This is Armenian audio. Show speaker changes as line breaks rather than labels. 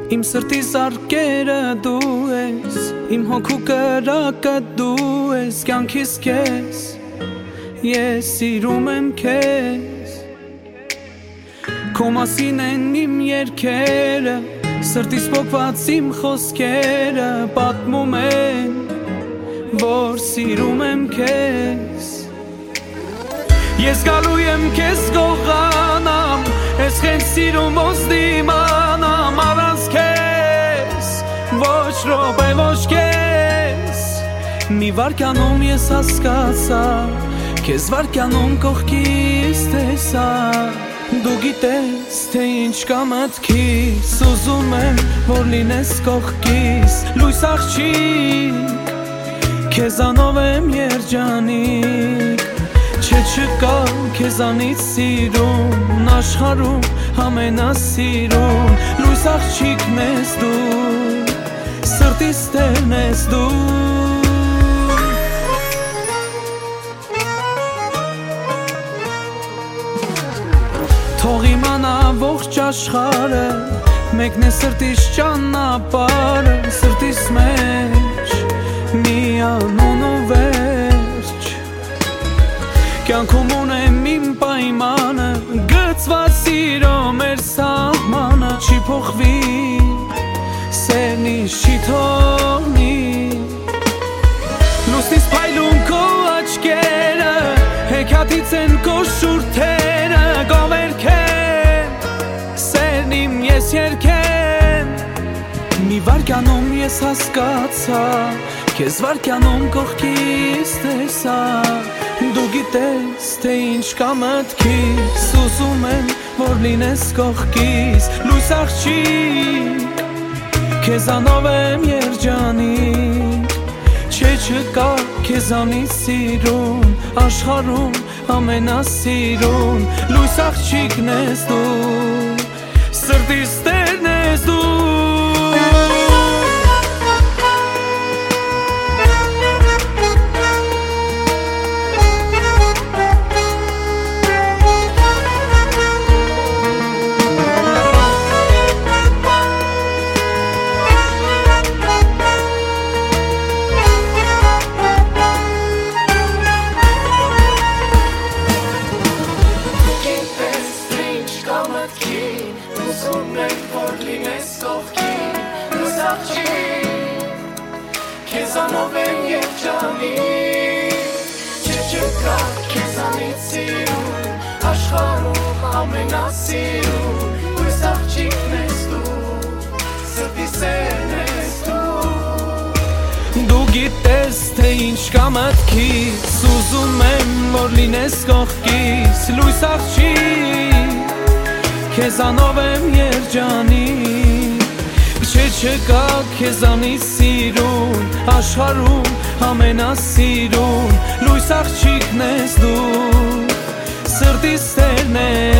Իմ սրտի զարկերը դու ես, իմ հոգու կրակը դու ես, կյանքիս քեզ, ես սիրում եմ քեզ։ Քո մասին են իմ երգերը, սրտիս պոկված իմ խոսքերը, պատմում են, որ սիրում եմ քեզ։ Ես գալու եմ քեզ գողանամ, ես խենց սիրում ոս դիմանամ, առանց քեզ, ոչ րոպե ոչ քեզ։ Մի վարկյանում ես հասկացա, քեզ վարկյանում կողքիս տեսա։ Դու գիտես, թե ինչ կա մտքիս, ուզում եմ, որ լինես կողքիս, լույս աղջիկ, քեզանով եմ երջանիկ։ Չէ չկա քեզանից սիրուն, աշխարհում ամենասիրուն, լույս աղջիկն ես դու, սրտիս տերն ես դու։ Թող իմանա ողջ աշխարհը, մեկն է սրտիս ճանապարհը, սրտիս մեջ մի անուն ու վերջ։ Կյանքում ունեմ իմ պայմանը, գծված սիրո մեր սահմանը, չի փոխվի, սերն ինձ չի թողնի։ Լուսնից փայլուն քո աչքերը, հեքիաթից են քո շուրթերը, գովերքեն, սերն իմ ես երգեմ։ Մի վարկյանում ես հասկացա, քեզ վարկյանում կողքիս տեսա։ Դու գիտես, թե ինչ կա մտքիս, ուզում եմ, որ լինես կողքիս, լույս աղջիկ, քեզանով եմ երջանիկ։ Չէ չկա քեզանից սիրուն, աշխարհում ամենասիրուն, լույս աղջիկն ես դու, սրտիս տերն ես դու։ Ուզում եմ, որ լինես կողքին, լույս աղջիկ, քեզանով եմ երջանիկ։ Չէ չկա քեզանից սիրուն, աշխարհում ամենասիրուն, լույս աղջիկն ես դու, սրտիս տերն ես դու։ Դու գիտես, թե ինչ կա մտքիս, ուզում եմ, որ լինես կողքիս, լույս աղջիկ, քեզանով եմ երջանիկ։ Չէ չկա քեզանից սիրուն, աշխարհում ամենասիրուն, լույս աղջիկն ես դու, սրտիս տերն ես